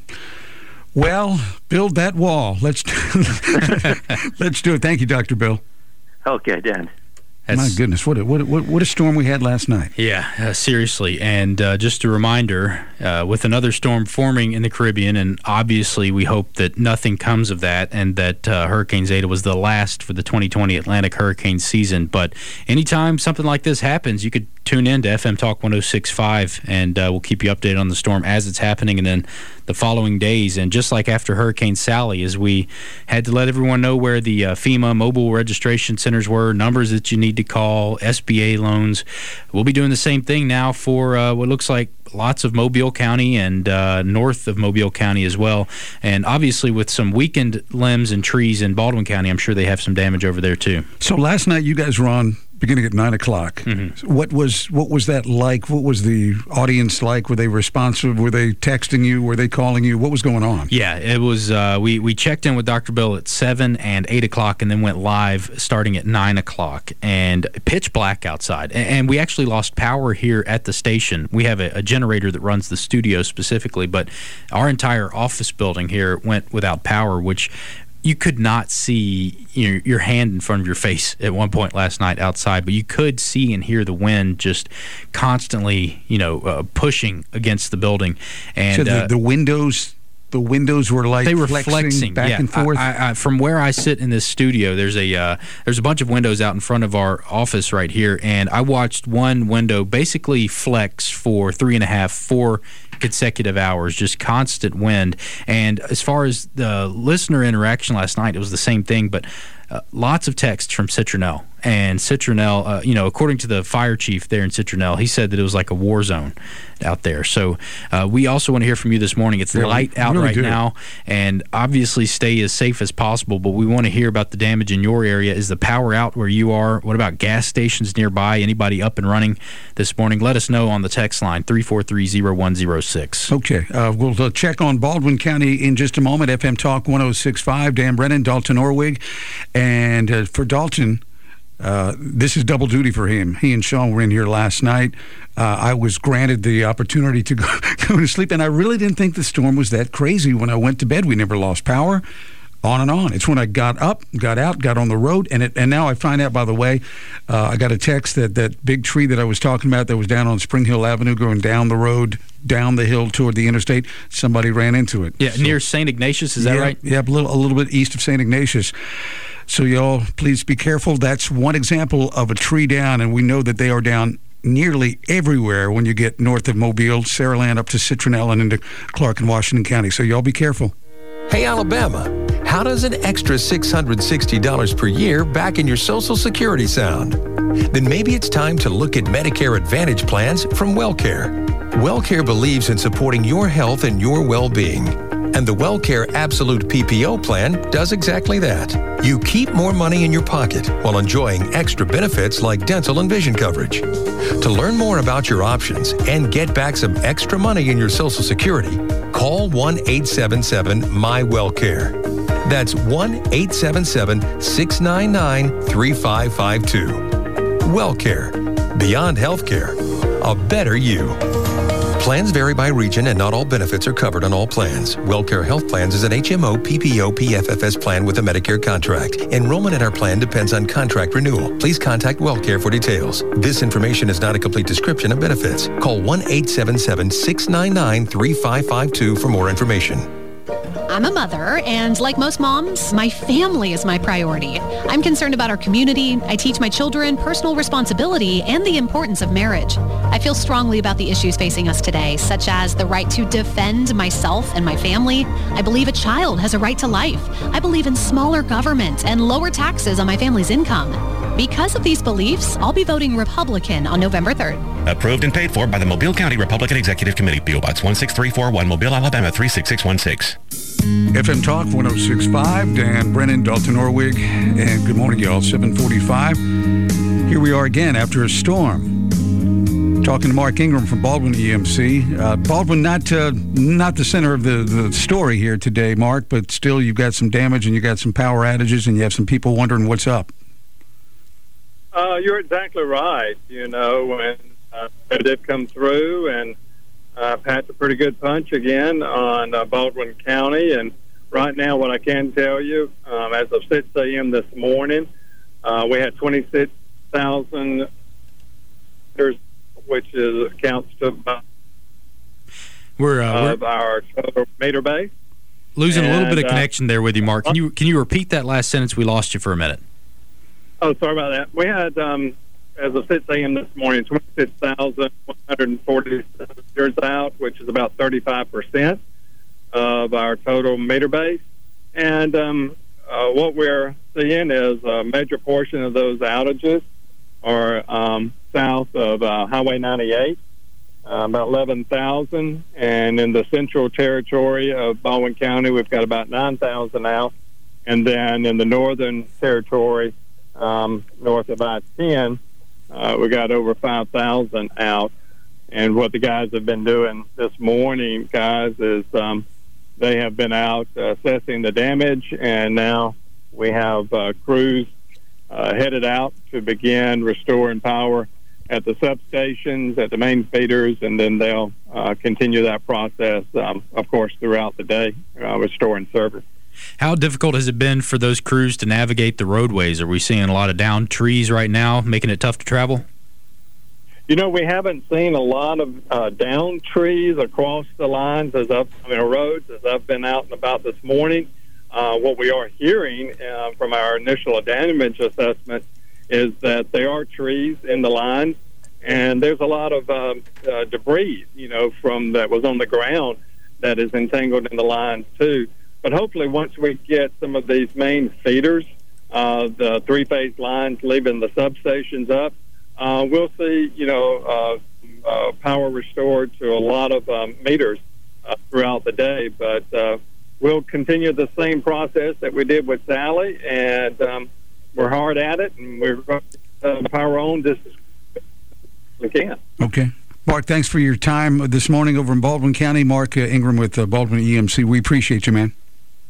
Well, build that wall. Let's let's do it. Thank you, Doctor Bill. Okay, Dan. That's, My goodness, what a, what, a, what a storm we had last night. Yeah, uh, seriously. And uh, just a reminder, uh, with another storm forming in the Caribbean, and obviously we hope that nothing comes of that and that uh, Hurricane Zeta was the last for the twenty twenty Atlantic hurricane season. But anytime something like this happens, you could tune in to F M Talk one oh six point five, and uh, we'll keep you updated on the storm as it's happening and then the following days. And just like after Hurricane Sally, as we had to let everyone know where the uh, FEMA mobile registration centers were, numbers that you need to call, S B A loans, we'll be doing the same thing now for uh, what looks like lots of Mobile County and uh, north of Mobile County as well. And obviously with some weakened limbs and trees in Baldwin County, I'm sure they have some damage over there too. So last night you guys were on beginning at nine o'clock. Mm-hmm. What was what was that like? What was the audience like? Were they responsive? Were they texting you? Were they calling you? What was going on? Yeah, it was. Uh, we we checked in with Doctor Bill at seven and eight o'clock, and then went live starting at nine o'clock. And pitch black outside, and, and we actually lost power here at the station. We have a, a generator that runs the studio specifically, but our entire office building here went without power, which you could not see you know, your hand in front of your face at one point last night outside, but you could see and hear the wind just constantly, you know, uh, pushing against the building. And so the, uh, the windows, the windows were like they were flexing, flexing back yeah. and forth. I, I, I, from where I sit in this studio, there's a uh, there's a bunch of windows out in front of our office right here, and I watched one window basically flex for three and a half, four consecutive hours, just constant wind. And as far as the listener interaction last night, it was the same thing, but uh, lots of texts from Citronelle. And Citronelle, uh, you know, according to the fire chief there in Citronelle, he said that it was like a war zone out there. So uh, we also want to hear from you this morning. It's yeah, light out really right do. now, and obviously stay as safe as possible, but we want to hear about the damage in your area. Is the power out where you are? What about gas stations nearby? Anybody up and running this morning? Let us know on the text line, three four three, zero one zero six. Okay. Uh, we'll uh, check on Baldwin County in just a moment. F M Talk one oh six point five, Dan Brennan, Dalton Orwig. And uh, for Dalton, Uh, this is double duty for him. He and Sean were in here last night. Uh, I was granted the opportunity to go, go to sleep, and I really didn't think the storm was that crazy when I went to bed. We never lost power, on and on. It's when I got up, got out, got on the road, and it, and now I find out, by the way, uh, I got a text that that big tree that I was talking about that was down on Spring Hill Avenue going down the road, down the hill toward the interstate, somebody ran into it. Yeah, so, near Saint Ignatius, is that yeah, right? Yeah, a little, a little bit east of Saint Ignatius. So y'all, please be careful. That's one example of a tree down, and we know that they are down nearly everywhere when you get north of Mobile, Saraland up to Citronelle and into Clark and Washington County. So y'all be careful. Hey, Alabama, how does an extra six hundred sixty dollars per year back in your Social Security sound? Then maybe it's time to look at Medicare Advantage plans from WellCare. WellCare believes in supporting your health and your well-being. And the WellCare Absolute P P O plan does exactly that. You keep more money in your pocket while enjoying extra benefits like dental and vision coverage. To learn more about your options and get back some extra money in your Social Security, call one eight seven seven M Y WellCare. That's one eight seven seven, six nine nine, three five five two. WellCare. Beyond healthcare. A better you. Plans vary by region, and not all benefits are covered on all plans. WellCare Health Plans is an H M O P P O P F F S plan with a Medicare contract. Enrollment in our plan depends on contract renewal. Please contact WellCare for details. This information is not a complete description of benefits. Call one eight seven seven, six nine nine, three five five two for more information. I'm a mother, and like most moms, my family is my priority. I'm concerned about our community. I teach my children personal responsibility and the importance of marriage. I feel strongly about the issues facing us today, such as the right to defend myself and my family. I believe a child has a right to life. I believe in smaller government and lower taxes on my family's income. Because of these beliefs, I'll be voting Republican on November third. Approved and paid for by the Mobile County Republican Executive Committee. P O Box one six three four one, Mobile, Alabama three six six one six. F M Talk one oh six point five, Dan Brennan, Dalton Orwig, and good morning, y'all. seven forty-five. Here we are again after a storm. Talking to Mark Ingram from Baldwin E M C. Uh, Baldwin, not uh, not the center of the, the story here today, Mark, but still you've got some damage and you got some power outages and you have some people wondering what's up. Uh, you're exactly right. You know, when uh, it did come through and uh, packed a pretty good punch again on uh, Baldwin County. And right now, what I can tell you, um, as of six a.m. this morning, uh, we had twenty-six thousand, which is counts to about we're, uh, of our total meter base. Losing and, a little bit of uh, connection there with you, Mark. Can you can you repeat that last sentence? We lost you for a minute. Oh, sorry about that. We had, um, as of six a.m. this morning, twenty-six thousand one hundred forty meters out, which is about thirty-five percent of our total meter base. And um, uh, what we're seeing is a major portion of those outages are um, south of uh, Highway ninety-eight, uh, about eleven thousand. And in the central territory of Baldwin County, we've got about nine thousand out. And then in the northern territory, Um, north of I ten, uh, we got over five thousand out. And what the guys have been doing this morning, guys, is um, they have been out uh, assessing the damage, and now we have uh, crews uh, headed out to begin restoring power at the substations, at the main feeders, and then they'll uh, continue that process, um, of course, throughout the day, uh, restoring service. How difficult has it been for those crews to navigate the roadways? Are we seeing a lot of downed trees right now, making it tough to travel? You know, we haven't seen a lot of uh, downed trees across the lines as I've, I mean, roads as I've been out and about this morning. Uh, what we are hearing uh, from our initial damage assessment is that there are trees in the lines, and there's a lot of um, uh, debris, you know, from that was on the ground that is entangled in the lines too. But hopefully, once we get some of these main feeders, uh, the three-phase lines leaving the substations up, uh, we'll see, you know, uh, uh, power restored to a lot of um, meters uh, throughout the day. But uh, we'll continue the same process that we did with Sally, and um, we're hard at it, and we're going to uh, power on just as we can. Okay. Mark, thanks for your time this morning over in Baldwin County. Mark uh, Ingram with uh, Baldwin E M C. We appreciate you, man.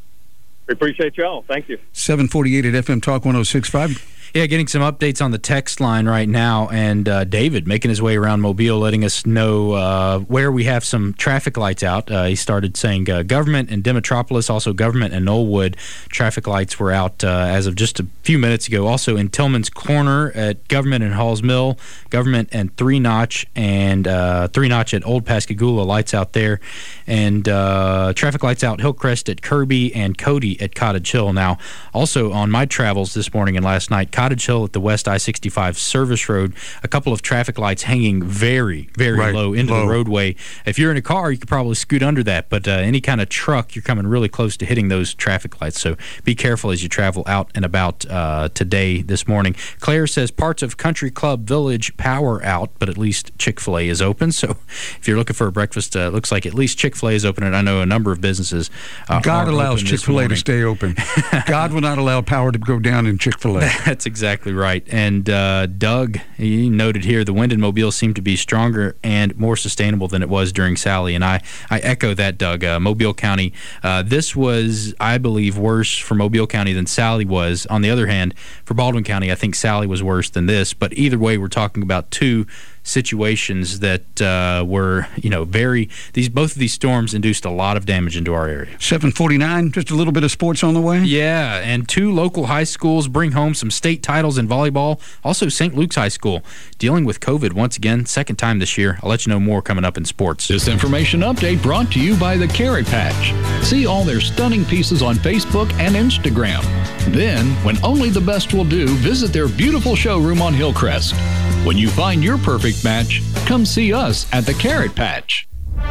We appreciate you all. Thank you. seven forty-eight at F M Talk one oh six point five. Yeah, getting some updates on the text line right now, and uh, David making his way around Mobile, letting us know uh, where we have some traffic lights out. Uh, he started saying uh, Government and Demetropolis, also Government and Knollwood traffic lights were out uh, as of just a few minutes ago. Also in Tillman's Corner at Government and Halls Mill, Government and Three Notch, and uh, Three Notch at Old Pascagoula, lights out there. And uh, traffic lights out Hillcrest at Kirby and Cody at Cottage Hill. Now, also on my travels this morning and last night, Cottage Hill at the West I sixty-five service road, a couple of traffic lights hanging very, very right. low into low. the roadway. If you're in a car, you could probably scoot under that, but uh, any kind of truck, you're coming really close to hitting those traffic lights. So be careful as you travel out and about uh, today, this morning. Claire says parts of Country Club Village power out, but at least Chick-fil-A is open. So if you're looking for a breakfast, uh, looks like at least Chick-fil-A is open, and I know a number of businesses uh, God allows Chick-fil-A to stay open. God will not allow power to go down in Chick-fil-A. That's exactly right. And uh, Doug, he noted here, the wind in Mobile seemed to be stronger and more sustainable than it was during Sally. And I, I echo that, Doug. Uh, Mobile County, uh, this was, I believe, worse for Mobile County than Sally was. On the other hand, for Baldwin County, I think Sally was worse than this. But either way, we're talking about two situations that uh, were, you know, very, these both of these storms induced a lot of damage into our area. seven forty-nine, just a little bit of sports on the way? Yeah, and two local high schools bring home some state titles in volleyball. Also, Saint Luke's High School dealing with COVID once again, second time this year. I'll let you know more coming up in sports. This information update brought to you by the Carrot Patch. See all their stunning pieces on Facebook and Instagram. Then, when only the best will do, visit their beautiful showroom on Hillcrest. When you find your perfect match, come see us at the Carrot Patch.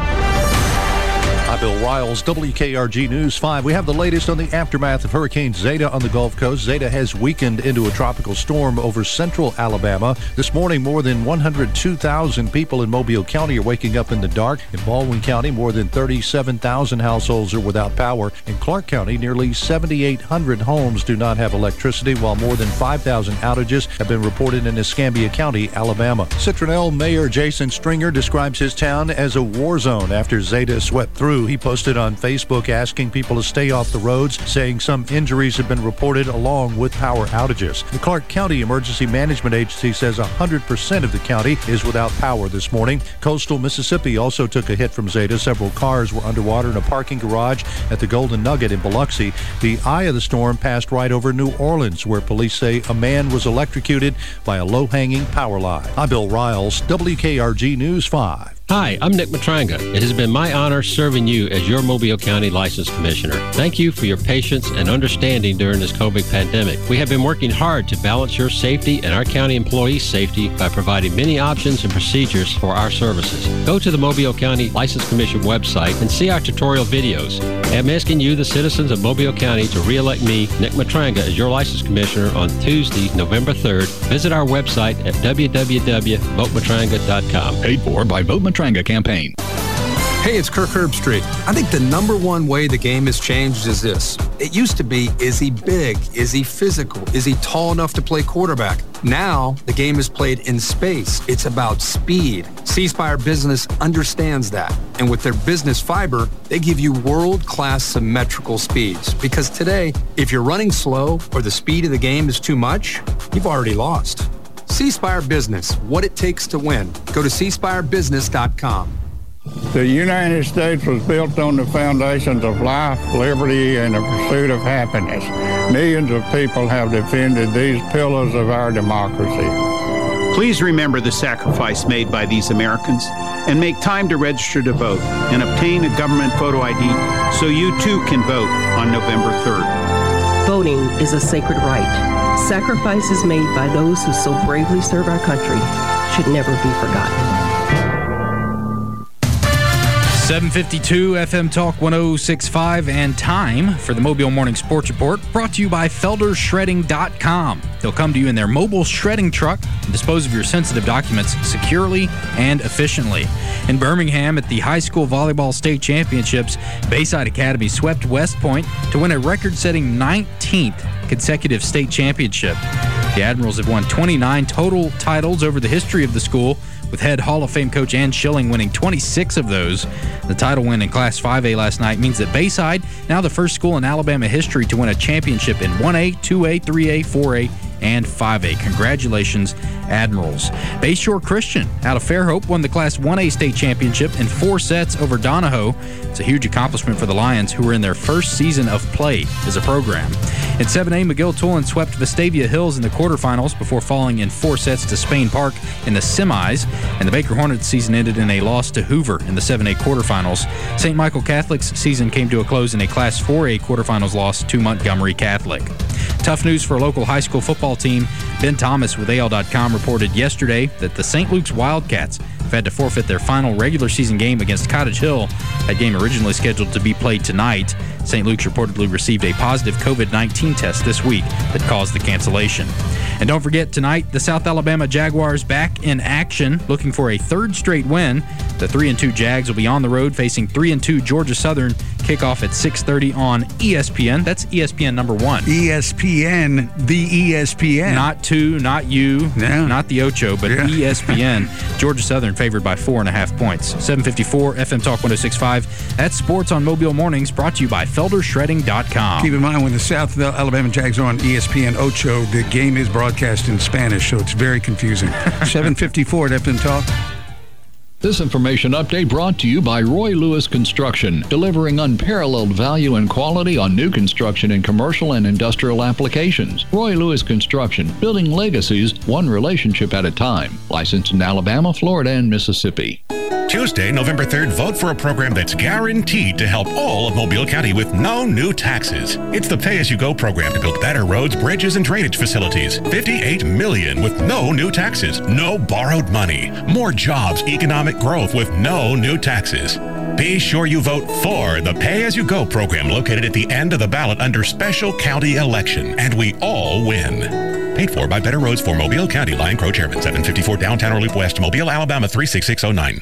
I'm Bill Riles, W K R G News five. We have the latest on the aftermath of Hurricane Zeta on the Gulf Coast. Zeta has weakened into a tropical storm over central Alabama. This morning, more than one hundred two thousand people in Mobile County are waking up in the dark. In Baldwin County, more than thirty-seven thousand households are without power. In Clark County, nearly seventy-eight hundred homes do not have electricity, while more than five thousand outages have been reported in Escambia County, Alabama. Citronelle Mayor Jason Stringer describes his town as a war zone after Zeta swept through. He posted on Facebook asking people to stay off the roads, saying some injuries have been reported along with power outages. The Clark County Emergency Management Agency says one hundred percent of the county is without power this morning. Coastal Mississippi also took a hit from Zeta. Several cars were underwater in a parking garage at the Golden Nugget in Biloxi. The eye of the storm passed right over New Orleans, where police say a man was electrocuted by a low-hanging power line. I'm Bill Riles, W K R G News five. Hi, I'm Nick Matranga. It has been my honor serving you as your Mobile County License Commissioner. Thank you for your patience and understanding during this COVID pandemic. We have been working hard to balance your safety and our county employees' safety by providing many options and procedures for our services. Go to the Mobile County License Commission website and see our tutorial videos. I'm asking you, the citizens of Mobile County, to re-elect me, Nick Matranga, as your License Commissioner on Tuesday, November third. Visit our website at w w w dot vote matranga dot com. Paid for by Vote Matranga Campaign. Hey, it's Kirk Herbstreit. I think the number one way the game has changed is this. It used to be, is he big? Is he physical? Is he tall enough to play quarterback? Now, the game is played in space. It's about speed. C Spire Business understands that. And with their business fiber, they give you world-class symmetrical speeds. Because today, if you're running slow or the speed of the game is too much, you've already lost. C Spire Business, what it takes to win. Go to c spire business dot com. The United States was built on the foundations of life, liberty, and the pursuit of happiness. Millions of people have defended these pillars of our democracy. Please remember the sacrifice made by these Americans and make time to register to vote and obtain a government photo I D so you too can vote on November third. Voting is a sacred right. Sacrifices made by those who so bravely serve our country should never be forgotten. seven fifty-two F M Talk one oh six point five and time for the Mobile Morning Sports Report, brought to you by Felder Shredding dot com. They'll come to you in their mobile shredding truck and dispose of your sensitive documents securely and efficiently. In Birmingham at the High School Volleyball State Championships, Bayside Academy swept West Point to win a record-setting nineteenth consecutive state championship. The Admirals have won twenty-nine total titles over the history of the school, with head Hall of Fame coach Ann Schilling winning twenty-six of those. The title win in Class five A last night means that Bayside, now the first school in Alabama history to win a championship in one A, two A, three A, four A, and five A. Congratulations, Admirals. Bayshore Christian out of Fairhope won the Class one A state championship in four sets over Donahoe. It's a huge accomplishment for the Lions, who were in their first season of play as a program. In seven A, McGill-Tulane swept Vestavia Hills in the quarterfinals before falling in four sets to Spain Park in the semis, and the Baker Hornets season ended in a loss to Hoover in the seven A quarterfinals. Saint Michael Catholic's season came to a close in a Class four A quarterfinals loss to Montgomery Catholic. Tough news for a local high school football team. Ben Thomas with A L dot com reported yesterday that the Saint Luke's Wildcats have had to forfeit their final regular season game against Cottage Hill. That game originally scheduled to be played tonight. Saint Luke's reportedly received a positive covid nineteen test this week that caused the cancellation. And don't forget, tonight, the South Alabama Jaguars back in action, looking for a third straight win. The three and two Jags will be on the road facing three and two Georgia Southern. Kickoff at six thirty on E S P N. That's E S P N number one. E S P N, the E S P N. Not two, not you, yeah. not the Ocho, but yeah. E S P N. Georgia Southern favored by four and a half points. seven fifty-four F M Talk one oh six point five. That's Sports on Mobile Mornings, brought to you by Felder Shredding dot com. Keep in mind, when the South Alabama Jags are on E S P N Ocho, the game is broadcast in Spanish, so it's very confusing. seven fifty-four at F M Talk. This information update brought to you by Roy Lewis Construction, delivering unparalleled value and quality on new construction in commercial and industrial applications. Roy Lewis Construction, building legacies one relationship at a time. Licensed in Alabama, Florida, and Mississippi. Tuesday, November third, vote for a program that's guaranteed to help all of Mobile County with no new taxes. It's the Pay-As-You-Go program to build better roads, bridges, and drainage facilities. fifty-eight million dollars with no new taxes, no borrowed money, more jobs, economic growth with no new taxes. Be sure you vote for the Pay-As-You-Go program located at the end of the ballot under Special County Election, and we all win. Paid for by Better Roads for Mobile County. Lion Crow Chairman, seven fifty-four Downtown or Loop West, Mobile, Alabama, three six six oh nine.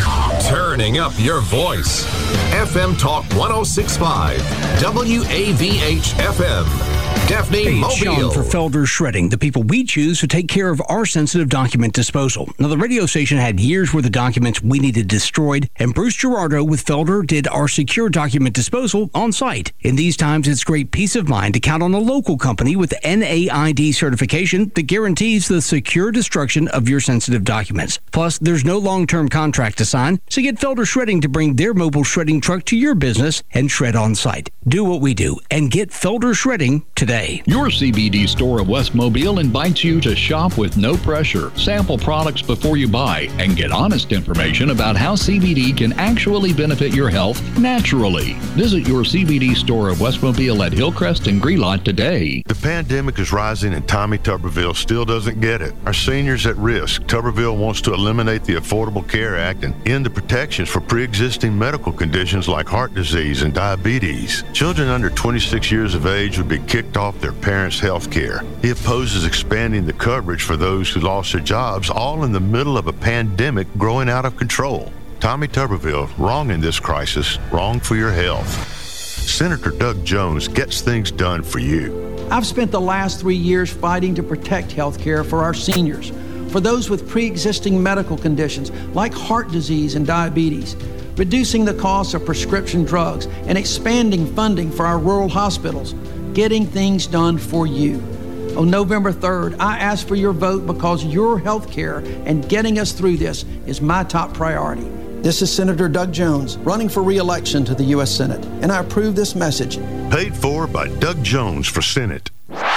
Turning up your voice. F M Talk one oh six point five. W A V H F M. Daphne Hey, it's Sean Mobile. for Felder Shredding, the people we choose to take care of our sensitive document disposal. Now, the radio station had years worth of documents we needed destroyed, and Bruce Gerardo with Felder did our secure document disposal on site. In these times, it's great peace of mind to count on a local company with N A I D certification that guarantees the secure destruction of your sensitive documents. Plus, there's no long-term contract to sign, so get Felder Shredding to bring their mobile shredding truck to your business and shred on site. Do what we do and get Felder Shredding today. Your C B D store of West Mobile invites you to shop with no pressure, sample products before you buy, and get honest information about how C B D can actually benefit your health naturally. Visit your C B D store of West Mobile at Hillcrest and Grelot today. The pandemic is rising and Tommy Tuberville still doesn't get it. Our seniors at risk. Tuberville wants to eliminate the Affordable Care Act and end the protections for pre-existing medical conditions like heart disease and diabetes. Children under twenty-six years of age would be kicked off their parents' health care. He opposes expanding the coverage for those who lost their jobs, all in the middle of a pandemic growing out of control. Tommy Tuberville, wrong in this crisis, wrong for your health. Senator Doug Jones gets things done for you. I've spent the last three years fighting to protect health care for our seniors, for those with pre-existing medical conditions like heart disease and diabetes, reducing the cost of prescription drugs and expanding funding for our rural hospitals, getting things done for you. On November third, I ask for your vote because your health care and getting us through this is my top priority. This is Senator Doug Jones, running for re-election to the U S Senate, and I approve this message. Paid for by Doug Jones for Senate.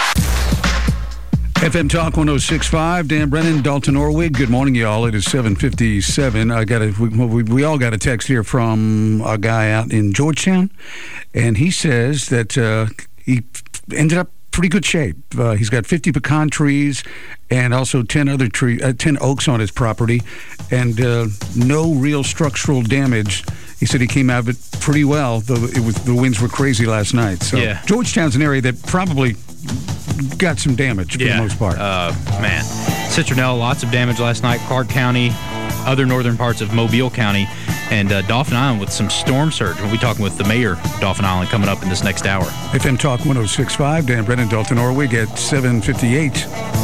F M Talk one oh six point five, Dan Brennan, Dalton Orwig. Good morning, y'all. It is seven fifty-seven. I got a, we, we, we all got a text here from a guy out in Georgetown, and he says that uh, he ended up pretty good shape. Uh, he's got fifty pecan trees and also ten other tree, uh, ten oaks on his property, and uh, no real structural damage. He said he came out of it pretty well, though it was, the winds were crazy last night. So yeah. Georgetown's an area that probably got some damage for yeah. the most part. Uh, man, Citronelle, lots of damage last night. Clark County, other northern parts of Mobile County, and uh, Dauphin Island with some storm surge. We'll be talking with the mayor of Dauphin Island coming up in this next hour. F M Talk one oh six point five, Dan Brennan, Dalton Orwig at seven fifty-eight.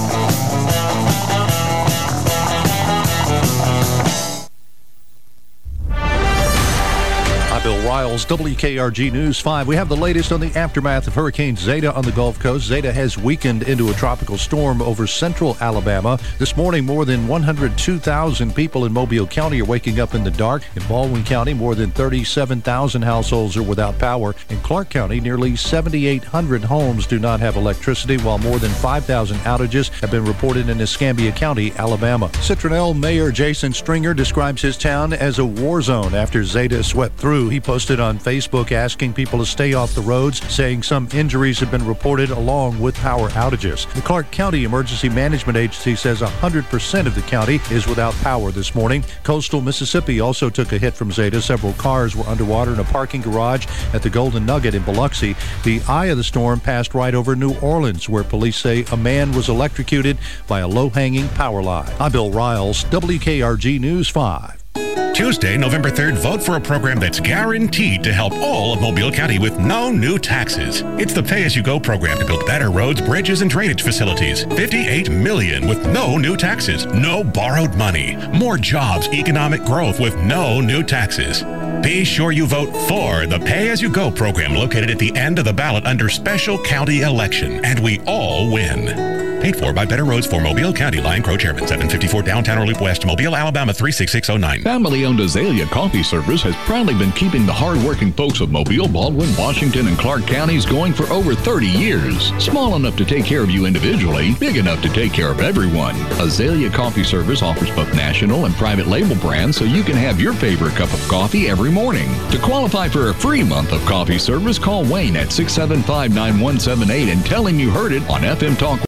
Bill Riles, W K R G News five. We have the latest on the aftermath of Hurricane Zeta on the Gulf Coast. Zeta has weakened into a tropical storm over central Alabama. This morning, more than one hundred two thousand people in Mobile County are waking up in the dark. In Baldwin County, more than thirty-seven thousand households are without power. In Clark County, nearly seven thousand eight hundred homes do not have electricity, while more than five thousand outages have been reported in Escambia County, Alabama. Citronelle Mayor Jason Stringer describes his town as a war zone after Zeta swept through. He posted on Facebook asking people to stay off the roads, saying some injuries have been reported along with power outages. The Clark County Emergency Management Agency says one hundred percent of the county is without power this morning. Coastal Mississippi also took a hit from Zeta. Several cars were underwater in a parking garage at the Golden Nugget in Biloxi. The eye of the storm passed right over New Orleans, where police say a man was electrocuted by a low-hanging power line. I'm Bill Riles, W K R G News five. Tuesday, November third, vote for a program that's guaranteed to help all of Mobile County with no new taxes. It's the pay-as-you-go program to build better roads, bridges, and drainage facilities. fifty-eight million dollars with no new taxes, no borrowed money. More jobs, economic growth with no new taxes. Be sure you vote for the pay-as-you-go program located at the end of the ballot under Special County Election, and we all win. Paid for by Better Roads for Mobile County. Lion Crow Chairman, seven fifty-four Downtown or Loop West, Mobile, Alabama, three six six oh nine. Family-owned Azalea Coffee Service has proudly been keeping the hard-working folks of Mobile, Baldwin, Washington, and Clark counties going for over thirty years. Small enough to take care of you individually, big enough to take care of everyone. Azalea Coffee Service offers both national and private label brands, so you can have your favorite cup of coffee every morning. To qualify for a free month of coffee service, call Wayne at six seven five, nine one seven eight and tell him you heard it on F M Talk